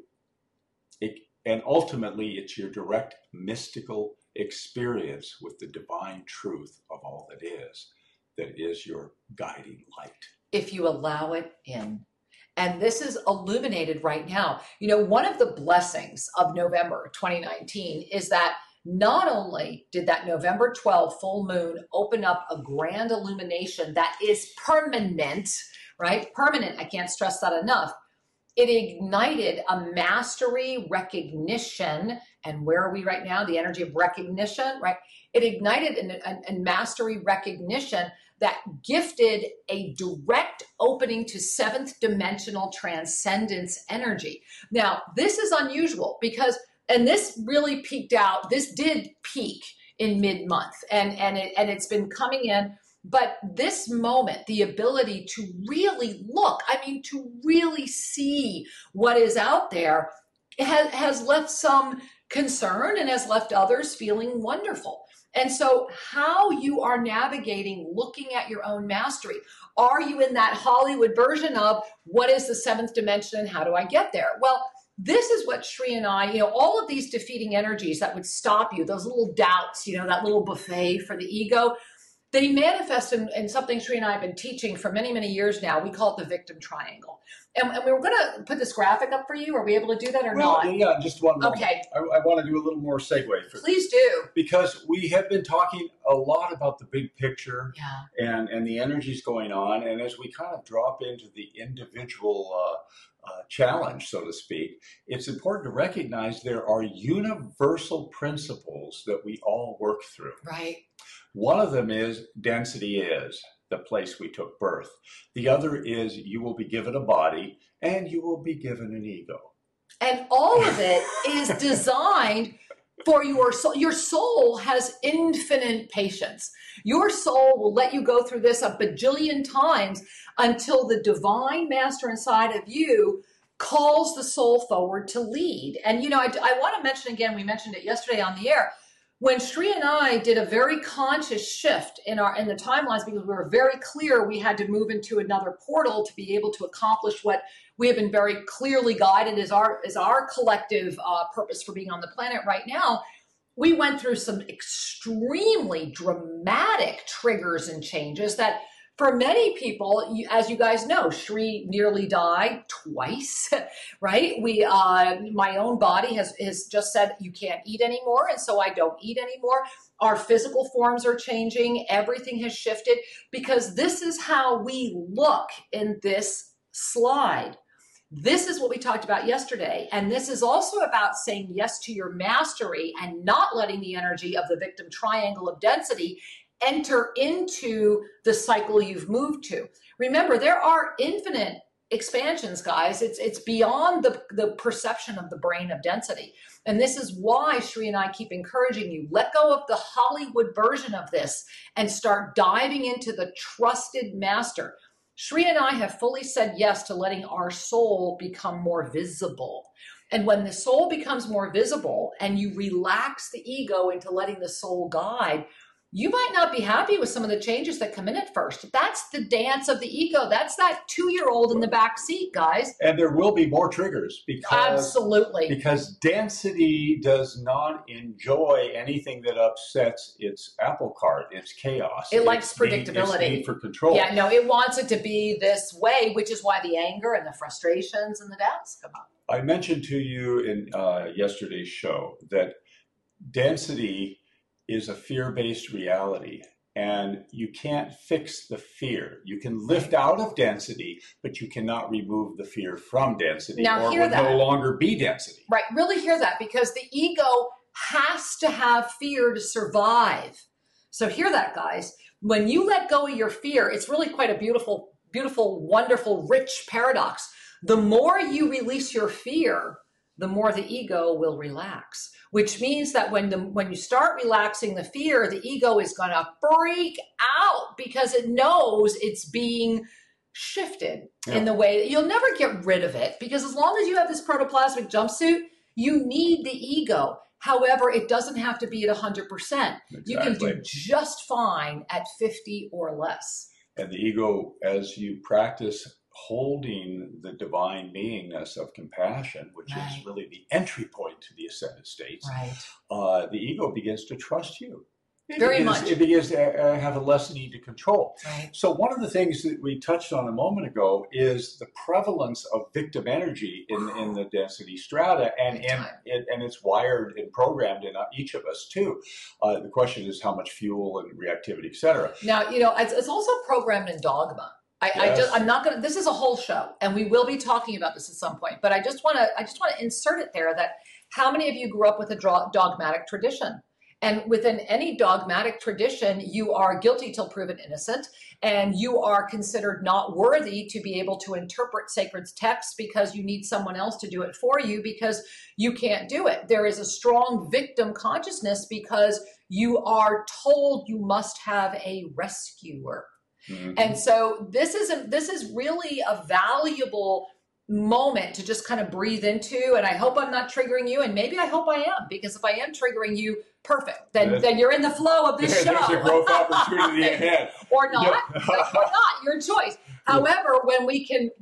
[SPEAKER 1] And ultimately, it's your direct mystical experience with the divine truth of all that is your guiding light.
[SPEAKER 2] If you allow it in. And this is illuminated right now. You know, one of the blessings of November 2019 is that not only did that November 12 full moon open up a grand illumination that is permanent, right? Permanent, I can't stress that enough. It ignited a mastery recognition. And where are we right now? The energy of recognition, right? It ignited a mastery recognition that gifted a direct opening to seventh dimensional transcendence energy. Now, this is unusual because, and this really peaked out, this did peak in mid-month and it's been coming in, but this moment, the ability to really look, I mean, to really see what is out there, has left some concern and has left others feeling wonderful. And so how you are navigating looking at your own mastery. Are you in that Hollywood version of what is the seventh dimension and how do I get there? Well, this is what Sri and I, all of these defeating energies that would stop you, those little doubts, that little buffet for the ego, they manifest in something Sri and I have been teaching for many, many years now. We call it the victim triangle. And we were going to put this graphic up for you. Are we able to do that or not?
[SPEAKER 1] Yeah, just one moment.
[SPEAKER 2] Okay.
[SPEAKER 1] I want to do a little more segue.
[SPEAKER 2] Please do.
[SPEAKER 1] Because we have been talking a lot about the big picture,
[SPEAKER 2] yeah,
[SPEAKER 1] and the energies going on. And as we kind of drop into the individual challenge, so to speak, it's important to recognize there are universal principles that we all work through.
[SPEAKER 2] Right.
[SPEAKER 1] One of them is density is the place we took birth. The other is you will be given a body and you will be given an ego.
[SPEAKER 2] And all of it is designed for your soul. Your soul has infinite patience. Your soul will let you go through this a bajillion times until the divine master inside of you calls the soul forward to lead. And, I want to mention again, we mentioned it yesterday on the air, when Sri and I did a very conscious shift in the timelines, because we were very clear we had to move into another portal to be able to accomplish what we have been very clearly guided as our collective purpose for being on the planet right now. We went through some extremely dramatic triggers and changes that for many people, as you guys know, Sri nearly died twice, right? My own body has just said you can't eat anymore, and so I don't eat anymore. Our physical forms are changing. Everything has shifted because this is how we look in this slide. This is what we talked about yesterday, and this is also about saying yes to your mastery and not letting the energy of the victim triangle of density enter into the cycle you've moved to. Remember, there are infinite expansions, guys. It's beyond the perception of the brain of density. And this is why Sri and I keep encouraging you, let go of the Hollywood version of this and start diving into the trusted master. Sri and I have fully said yes to letting our soul become more visible. And when the soul becomes more visible and you relax the ego into letting the soul guide, you might not be happy with some of the changes that come in at first. That's the dance of the ego. That's that 2-year-old in the back seat, guys.
[SPEAKER 1] And there will be more triggers because density does not enjoy anything that upsets its apple cart, its chaos.
[SPEAKER 2] It likes predictability.
[SPEAKER 1] Its need for control.
[SPEAKER 2] Yeah, no, it wants it to be this way, which is why the anger and the frustrations and the doubts come up.
[SPEAKER 1] I mentioned to you in yesterday's show that density is a fear-based reality, and you can't fix the fear. You can lift out of density, but you cannot remove the fear from density,
[SPEAKER 2] now,
[SPEAKER 1] or it would no longer be density.
[SPEAKER 2] Right, really hear that, because the ego has to have fear to survive. So hear that, guys. When you let go of your fear, it's really quite a beautiful, beautiful, wonderful, rich paradox. The more you release your fear, the more the ego will relax, which means that when you start relaxing the fear, the ego is going to freak out because it knows it's being shifted in the way that you'll never get rid of it, because as long as you have this protoplasmic jumpsuit, you need the ego. However, it doesn't have to be at 100%. Exactly. You can do just fine at 50 or less.
[SPEAKER 1] And the ego, as you practice holding the divine beingness of compassion, which is really the entry point to the ascended states, the ego begins to trust you. It begins to have a less need to control.
[SPEAKER 2] Right.
[SPEAKER 1] So one of the things that we touched on a moment ago is the prevalence of victim energy in the density strata, and it's wired and programmed in each of us too. The question is how much fuel and reactivity, et cetera.
[SPEAKER 2] Now, it's also programmed in dogma. I'm not going to, this is a whole show, and we will be talking about this at some point, but I just want to insert it there that how many of you grew up with a dogmatic tradition? And within any dogmatic tradition, you are guilty till proven innocent, and you are considered not worthy to be able to interpret sacred texts because you need someone else to do it for you because you can't do it. There is a strong victim consciousness because you are told you must have a rescuer. Mm-hmm. And so this is really a valuable moment to just kind of breathe into, and I hope I'm not triggering you, and maybe I hope I am, because if I am triggering you, perfect. Then you're in the flow of this show.
[SPEAKER 1] There's a growth opportunity ahead.
[SPEAKER 2] Or not, or not, your choice. However, when we can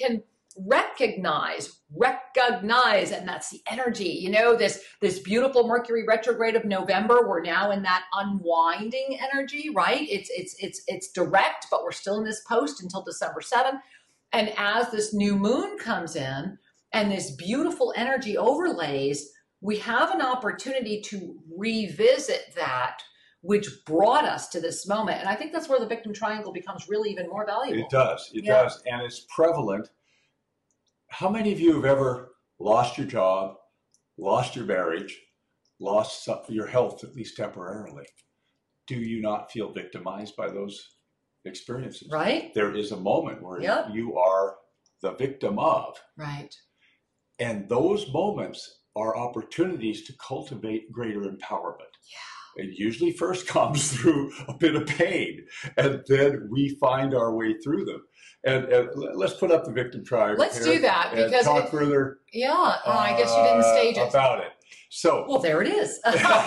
[SPEAKER 2] recognize, and that's the energy, you know, this beautiful Mercury retrograde of November, we're now in that unwinding energy, right? It's direct, but we're still in this post until December 7th. And as this new moon comes in and this beautiful energy overlays, we have an opportunity to revisit that which brought us to this moment. And I think that's where the victim triangle becomes really even more valuable.
[SPEAKER 1] It does. It does. And it's prevalent. How many of you have ever lost your job, lost your marriage, lost your health, at least temporarily? Do you not feel victimized by those experiences?
[SPEAKER 2] Right.
[SPEAKER 1] There is a moment where you are the victim of.
[SPEAKER 2] Right.
[SPEAKER 1] And those moments are opportunities to cultivate greater empowerment.
[SPEAKER 2] Yeah.
[SPEAKER 1] It usually first comes through a bit of pain, and then we find our way through them. And let's put up the victim triangle.
[SPEAKER 2] Let's do that, because
[SPEAKER 1] talk further.
[SPEAKER 2] Yeah, I guess you didn't stage it
[SPEAKER 1] about it. So,
[SPEAKER 2] well, there it is.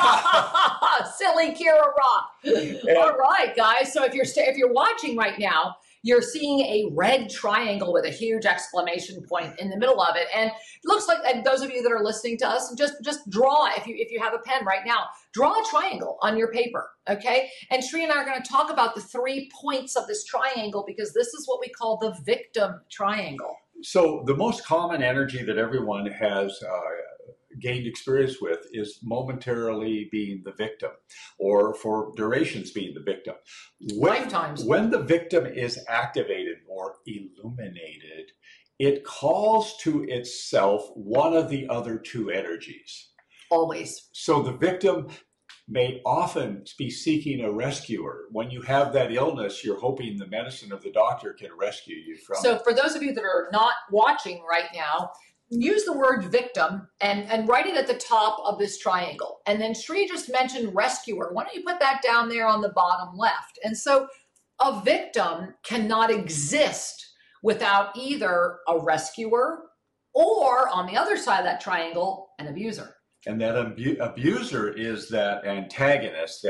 [SPEAKER 2] Silly Kira Rock. All right, guys. So if you're watching right now, you're seeing a red triangle with a huge exclamation point in the middle of it, and it looks like. And those of you that are listening to us, just draw. If you have a pen right now, draw a triangle on your paper, okay? And Sri and I are going to talk about the 3 points of this triangle, because this is what we call the victim triangle.
[SPEAKER 1] So the most common energy that everyone has gained experience with is momentarily being the victim, or for durations being the victim.
[SPEAKER 2] Lifetimes.
[SPEAKER 1] When the victim is activated or illuminated, it calls to itself one of the other two energies.
[SPEAKER 2] Always.
[SPEAKER 1] So the victim may often be seeking a rescuer. When you have that illness, you're hoping the medicine of the doctor can rescue you from it.
[SPEAKER 2] So for those of you that are not watching right now, use the word victim and write it at the top of this triangle. And then Sri just mentioned rescuer. Why don't you put that down there on the bottom left? And so a victim cannot exist without either a rescuer or, on the other side of that triangle, an abuser.
[SPEAKER 1] And that abuser is that antagonist,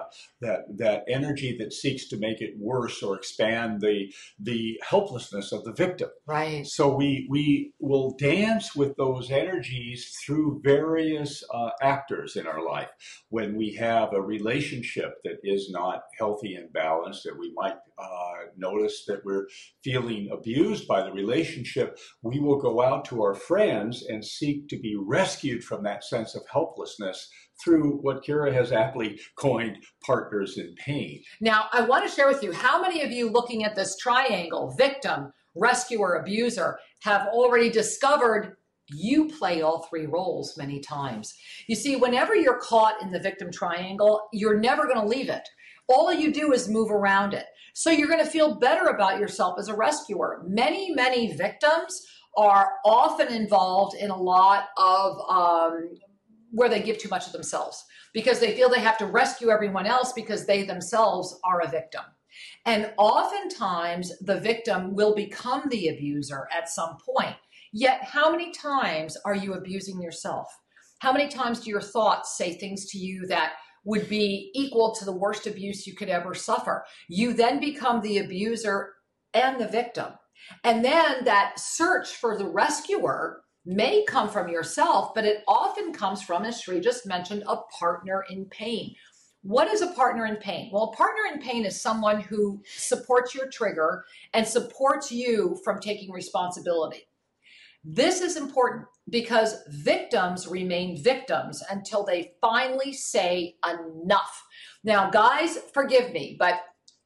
[SPEAKER 1] that energy that seeks to make it worse or expand the helplessness of the victim.
[SPEAKER 2] Right.
[SPEAKER 1] So we will dance with those energies through various actors in our life. When we have a relationship that is not healthy and balanced, that we might notice that we're feeling abused by the relationship, we will go out to our friends and seek to be rescued from that sense of helplessness through what Kira has aptly coined partners in pain.
[SPEAKER 2] Now, I want to share with you, how many of you looking at this triangle, victim, rescuer, abuser, have already discovered you play all three roles many times? You see, whenever you're caught in the victim triangle, you're never going to leave it. All you do is move around it. So you're going to feel better about yourself as a rescuer. Many, many victims are often involved in a lot of where they give too much of themselves, because they feel they have to rescue everyone else because they themselves are a victim. And oftentimes the victim will become the abuser at some point. Yet how many times are you abusing yourself? How many times do your thoughts say things to you that would be equal to the worst abuse you could ever suffer? You then become the abuser and the victim. And then that search for the rescuer may come from yourself, but it often comes from, as Sri just mentioned, a partner in pain. What is a partner in pain? Well, a partner in pain is someone who supports your trigger and supports you from taking responsibility. This is important because victims remain victims until they finally say enough. Now, guys, forgive me, but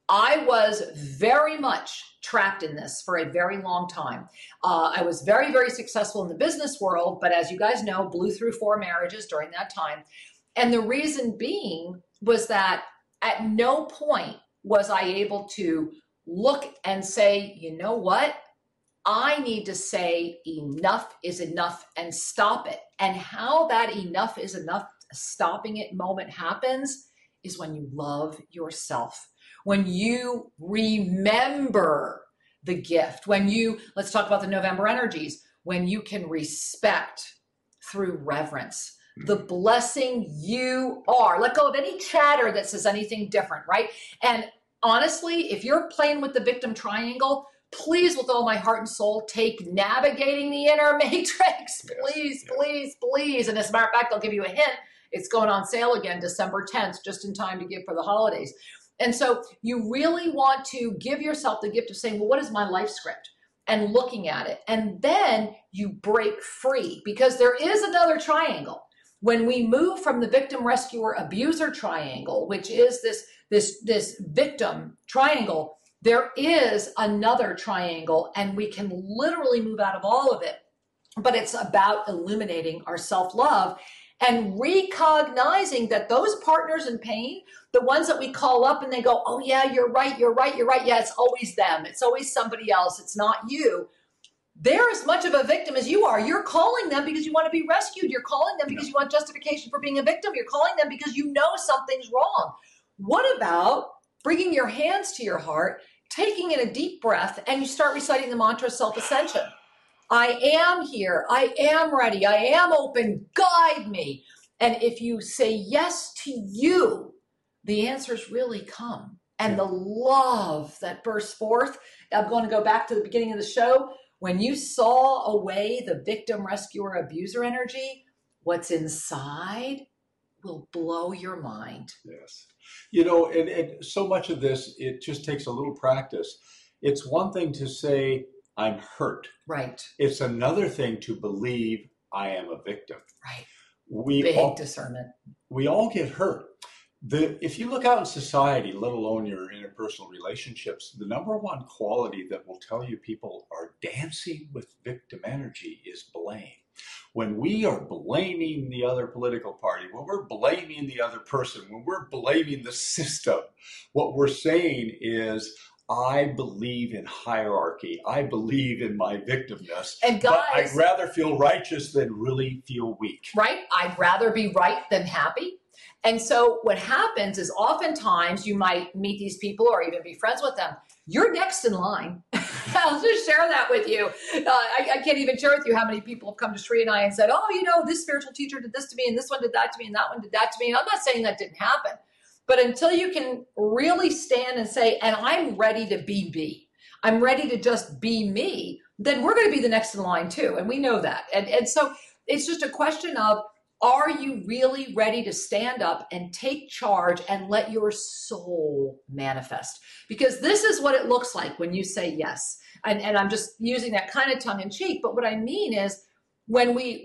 [SPEAKER 2] I was very much trapped in this for a very long time. I was very, very successful in the business world, but as you guys know, blew through 4 marriages during that time. And the reason being was that at no point was I able to look and say, you know what? I need to say enough is enough and stop it. And how that enough is enough, stopping it moment happens is when you love yourself. When you remember the gift. When you, let's talk about the November energies, when you can respect through reverence the blessing you are. Let go of any chatter that says anything different, right? And honestly, if you're playing with the victim triangle, please, with all my heart and soul, take Navigating the Inner Matrix. Please, please, please. And as a matter of fact, I'll give you a hint. It's going on sale again December 10th, just in time to give for the holidays. And so you really want to give yourself the gift of saying, well, what is my life script? And looking at it. And then you break free, because there is another triangle. When we move from the victim, rescuer, abuser triangle, which is this victim triangle, there is another triangle, and we can literally move out of all of it. But it's about illuminating our self-love and recognizing that those partners in pain, the ones that we call up and they go, oh yeah, you're right, you're right, you're right. Yeah, it's always them. It's always somebody else. It's not you. They're as much of a victim as you are. You're calling them because you want to be rescued. You're calling them because you want justification for being a victim. You're calling them because you know something's wrong. What about bringing your hands to your heart, taking in a deep breath, and you start reciting the mantra of self-ascension? I am here. I am ready. I am open. Guide me. And if you say yes to you, the answers really come. And the love that bursts forth, I'm going to go back to the beginning of the show. When you saw away the victim, rescuer, abuser energy, what's inside will blow your mind.
[SPEAKER 1] Yes. You know, and so much of this, it just takes a little practice. It's one thing to say, I'm hurt.
[SPEAKER 2] Right.
[SPEAKER 1] It's another thing to believe I am a victim.
[SPEAKER 2] Right.
[SPEAKER 1] Big
[SPEAKER 2] discernment.
[SPEAKER 1] We all get hurt. If you look out in society, let alone your interpersonal relationships, the number one quality that will tell you people are dancing with victim energy is blame. When we are blaming the other political party, when we're blaming the other person, when we're blaming the system, what we're saying is, I believe in hierarchy. I believe in my victimness.
[SPEAKER 2] And guys,
[SPEAKER 1] but I'd rather feel righteous than really feel weak.
[SPEAKER 2] Right? I'd rather be right than happy. And so what happens is oftentimes you might meet these people or even be friends with them. You're next in line. I'll just share that with you. I can't even share with you how many people have come to Sri and I and said, oh, you know, this spiritual teacher did this to me and this one did that to me and that one did that to me. And I'm not saying that didn't happen. But until you can really stand and say, and I'm ready to be me, I'm ready to just be me, then we're going to be the next in line too. And we know that. And so it's just a question of, are you really ready to stand up and take charge and let your soul manifest? Because this is what it looks like when you say yes. And I'm just using that kind of tongue in cheek. But what I mean is when we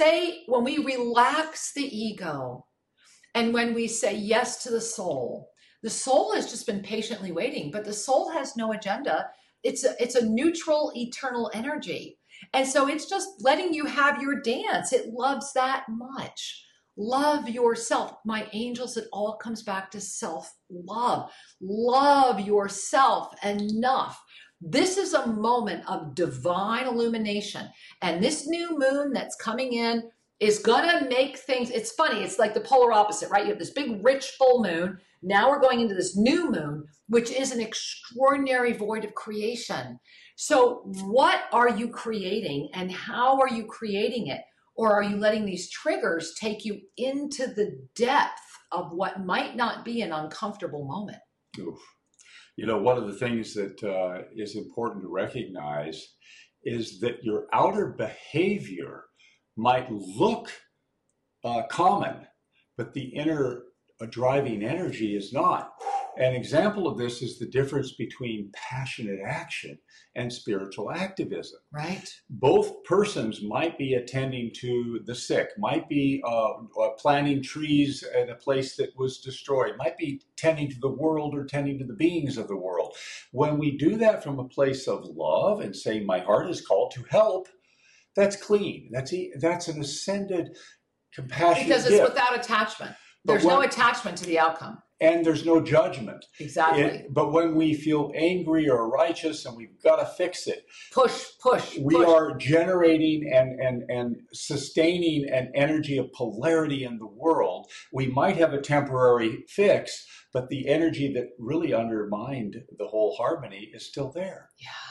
[SPEAKER 2] relax the ego and when we say yes to the soul has just been patiently waiting, but the soul has no agenda. It's a neutral, eternal energy. And so it's just letting you have your dance. It loves that much. Love yourself. My angels, it all comes back to self-love. Love yourself enough. This is a moment of divine illumination. And this new moon that's coming in is going to make things, it's funny, it's like the polar opposite, right? You have this big, rich, full moon. Now we're going into this new moon, which is an extraordinary void of creation. So what are you creating and how are you creating it? Or are you letting these triggers take you into the depth of what might not be an uncomfortable moment?
[SPEAKER 1] Oof. You know, one of the things that is important to recognize is that your outer behavior might look common, but the inner driving energy is not. An example of this is the difference between passionate action and spiritual activism.
[SPEAKER 2] Right.
[SPEAKER 1] Both persons might be attending to the sick, might be planting trees at a place that was destroyed, might be tending to the world or tending to the beings of the world. When we do that from a place of love and say, my heart is called to help, that's clean. That's an ascended, compassionate
[SPEAKER 2] Because it's
[SPEAKER 1] gift.
[SPEAKER 2] without attachment. There's no attachment to the outcome.
[SPEAKER 1] And there's no judgment.
[SPEAKER 2] Exactly.
[SPEAKER 1] But when we feel angry or righteous and we've got to fix it,
[SPEAKER 2] we
[SPEAKER 1] are generating and sustaining an energy of polarity in the world. We might have a temporary fix, but the energy that really undermined the whole harmony is still there.
[SPEAKER 2] Yeah.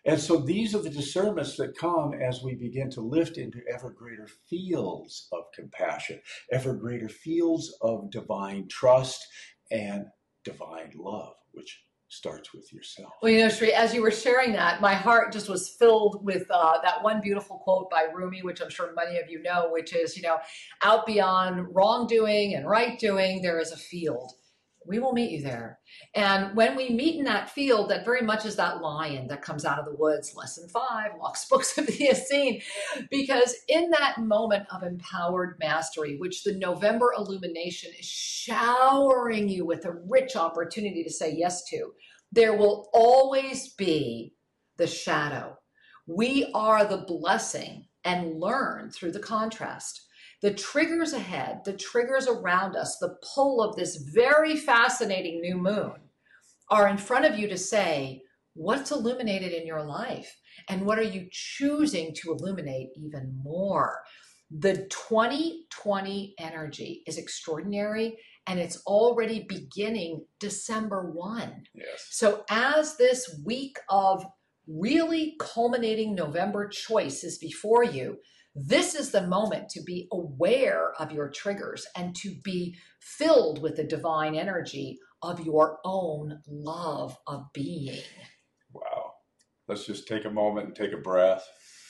[SPEAKER 1] And so these are the discernments that come as we begin to lift into ever greater fields of compassion, ever greater fields of divine trust and divine love, which starts with yourself.
[SPEAKER 2] Well, Sri, as you were sharing that, my heart just was filled with that one beautiful quote by Rumi, which I'm sure many of you know, which is, out beyond wrongdoing and right doing, there is a field. We will meet you there. And when we meet in that field, that very much is that lion that comes out of the woods, lesson 5, walks books of the Essene, because in that moment of empowered mastery, which the November illumination is showering you with a rich opportunity to say yes to, there will always be the shadow. We are the blessing and learn through the contrast. The triggers ahead, the triggers around us, the pull of this very fascinating new moon are in front of you to say, what's illuminated in your life? And what are you choosing to illuminate even more? The 2020 energy is extraordinary, and it's already beginning December 1.
[SPEAKER 1] Yes.
[SPEAKER 2] So as this week of really culminating November choice is before you, this is the moment to be aware of your triggers and to be filled with the divine energy of your own love of being.
[SPEAKER 1] Wow. Let's just take a moment and take a breath.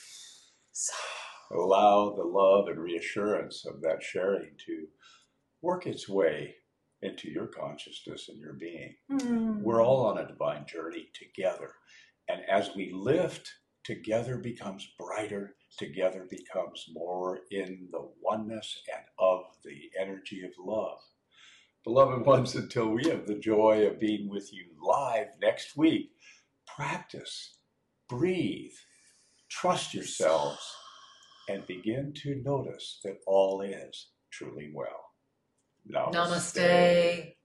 [SPEAKER 1] Allow the love and reassurance of that sharing to work its way into your consciousness and your being. We're all on a divine journey together. And as we lift, together becomes brighter, together becomes more in the oneness and of the energy of love. Beloved ones, until we have the joy of being with you live next week, practice, breathe, trust yourselves, and begin to notice that all is truly well. Namaste.
[SPEAKER 2] Namaste.